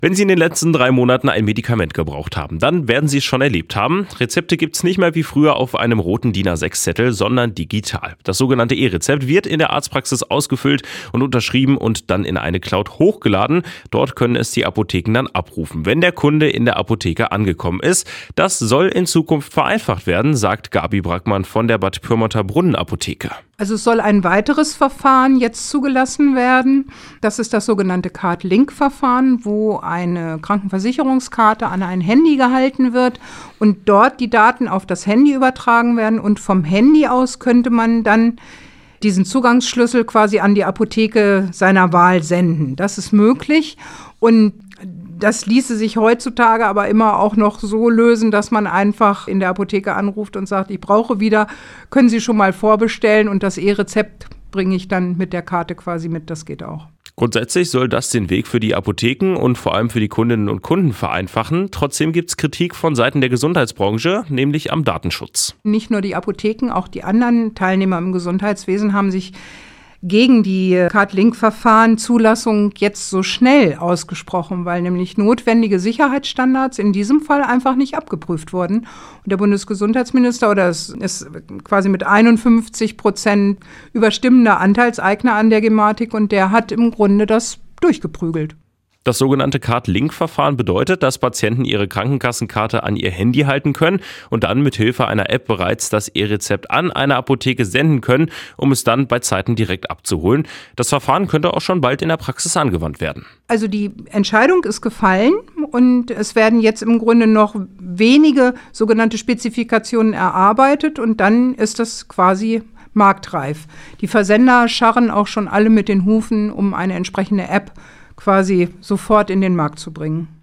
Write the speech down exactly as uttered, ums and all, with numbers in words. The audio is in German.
Wenn Sie in den letzten drei Monaten ein Medikament gebraucht haben, dann werden Sie es schon erlebt haben. Rezepte gibt es nicht mehr wie früher auf einem roten D I N A sechs Zettel, sondern digital. Das sogenannte E-Rezept wird in der Arztpraxis ausgefüllt und unterschrieben und dann in eine Cloud hochgeladen. Dort können es die Apotheken dann abrufen, wenn der Kunde in der Apotheke angekommen ist. Das soll in Zukunft vereinfacht werden, sagt Gabi Brackmann von der Bad Pyrmonter Brunnenapotheke. Also es soll ein weiteres Verfahren jetzt zugelassen werden. Das ist das sogenannte Card-Link-Verfahren, wo eine Krankenversicherungskarte an ein Handy gehalten wird und dort die Daten auf das Handy übertragen werden. Und vom Handy aus könnte man dann diesen Zugangsschlüssel quasi an die Apotheke seiner Wahl senden. Das ist möglich und das ließe sich heutzutage aber immer auch noch so lösen, dass man einfach in der Apotheke anruft und sagt, ich brauche wieder, können Sie schon mal vorbestellen und das E-Rezept bringe ich dann mit der Karte quasi mit, das geht auch. Grundsätzlich soll das den Weg für die Apotheken und vor allem für die Kundinnen und Kunden vereinfachen. Trotzdem gibt es Kritik von Seiten der Gesundheitsbranche, nämlich am Datenschutz. Nicht nur die Apotheken, auch die anderen Teilnehmer im Gesundheitswesen haben sich gegen die Card-Link-Verfahren Zulassung jetzt so schnell ausgesprochen, weil nämlich notwendige Sicherheitsstandards in diesem Fall einfach nicht abgeprüft wurden. Und der Bundesgesundheitsminister, oder es ist quasi mit einundfünfzig Prozent überstimmender Anteilseigner an der Gematik und der hat im Grunde das durchgeprügelt. Das sogenannte Card-Link-Verfahren bedeutet, dass Patienten ihre Krankenkassenkarte an ihr Handy halten können und dann mit Hilfe einer App bereits das E-Rezept an eine Apotheke senden können, um es dann bei Zeiten direkt abzuholen. Das Verfahren könnte auch schon bald in der Praxis angewandt werden. Also die Entscheidung ist gefallen und es werden jetzt im Grunde noch wenige sogenannte Spezifikationen erarbeitet und dann ist das quasi marktreif. Die Versender scharren auch schon alle mit den Hufen, um eine entsprechende App quasi sofort in den Markt zu bringen.